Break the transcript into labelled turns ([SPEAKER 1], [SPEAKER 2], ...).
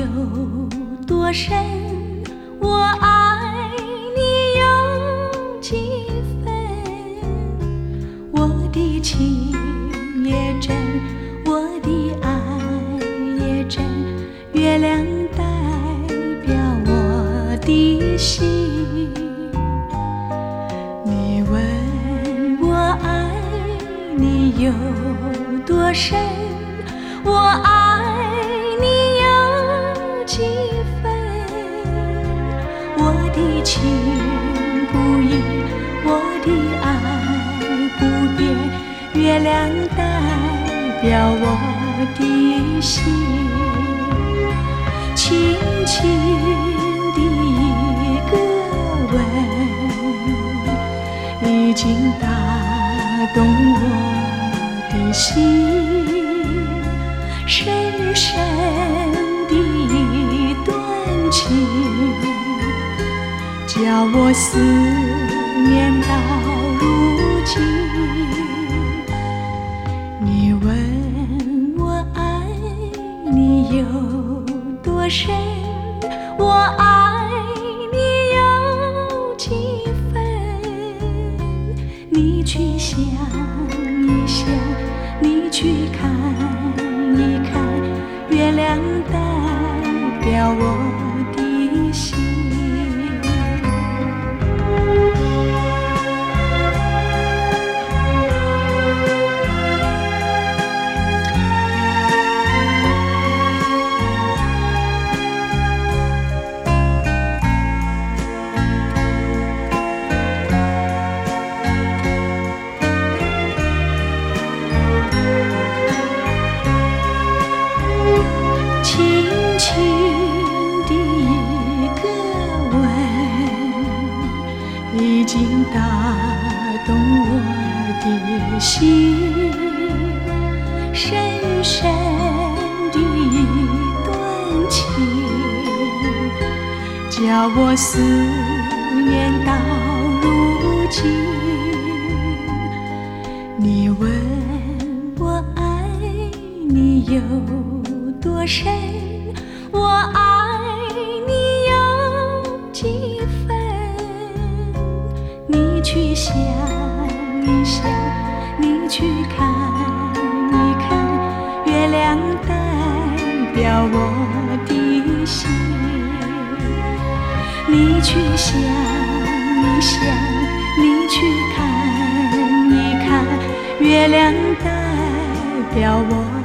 [SPEAKER 1] 有多深，我爱你有几分。我的情也真，我的爱也真，月亮代表我的心。你问我爱你有多深，我爱你有几分。我的情不移，我的爱不变，月亮代表我的心。轻轻的一个吻，已经打动我的心。深深的一段情，叫我思念到如今。你问我爱你有多深，我爱你有几分。你去想一想，你去看一看，月亮代表我的心。轻轻的一个吻，已经打动我的心。深深的一段情，叫我思念到如今。你问我爱你有多深，我爱你有几分。你去想一想，你去看一看，月亮代表我的心。你去想一想，你去看一看，月亮代表我